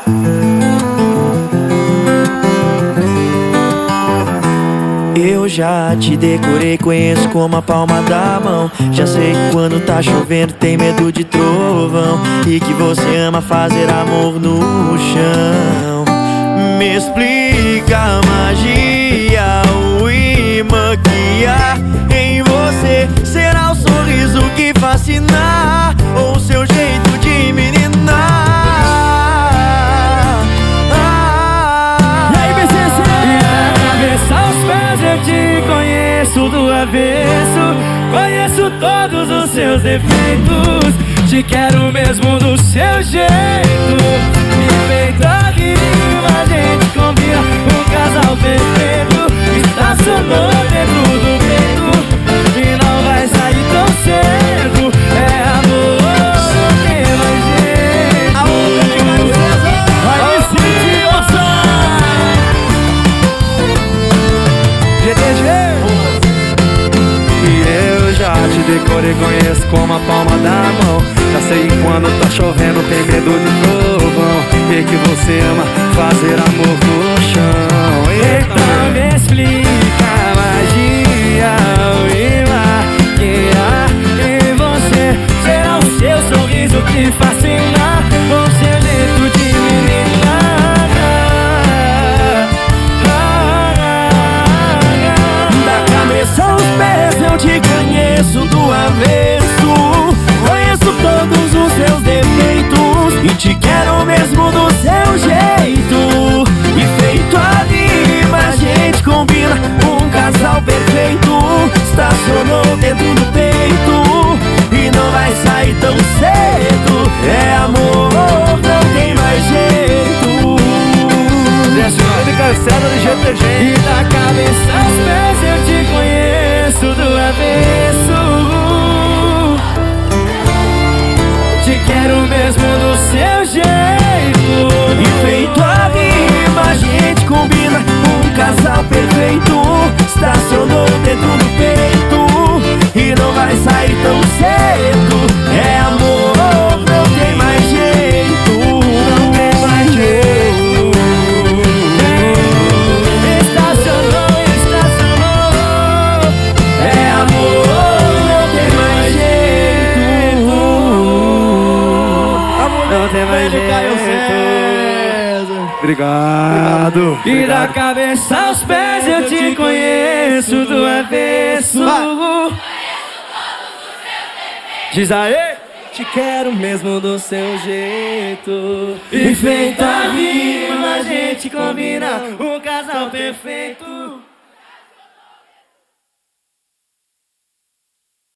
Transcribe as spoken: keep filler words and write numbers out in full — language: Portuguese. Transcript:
Eu já te decorei, conheço como a palma da mão. Já sei que quando tá chovendo tem medo de trovão, e que você ama fazer amor no chão. Me explica a magia, o imã que há em você. Será o sorriso que fascinar, ou o seu jeito de meninar? Conheço do avesso, conheço todos os seus defeitos. Te quero mesmo do seu jeito. Me feito a rima, a gente combina, um casal perfeito. Estacionou dentro do peito e não vai sair tão cedo. É amor, não tem mais jeito. Aonde que vai ser? Vai me sentir G T G. Te decorei, conheço como a palma da mão. Já sei que quando tá chovendo tem medo de trovão, e que você ama fazer amor no chão. Então me explica a magia, o imã que há em você. Será o seu sorriso que fascina, ou seu jeito de meninar? Da cabeça aos pés eu te conheço do avesso, conheço todos os seus defeitos e te quero mesmo do seu jeito. E feito a rima, a gente combina, um casal perfeito. Estacionou dentro do peito e não vai sair tão cedo. É amor, não tem mais jeito. Desce o nome cansado do G T G. E da cabeça aos pés eu te conheço do avesso. Te quero mesmo do seu jeito. E feito a rima, a gente combina, um casal perfeito. Estacionou dentro do peito e não vai sair tão cedo. É amor, não tem mais jeito. Não tem mais jeito. Estacionou, estacionou. É amor, não tem mais jeito. Não tem mais jeito. Obrigado. E da cabeça aos pés eu te conheço do avesso. Diz aí. Te quero mesmo do seu jeito. E feita a rima, a gente combina, um casal perfeito.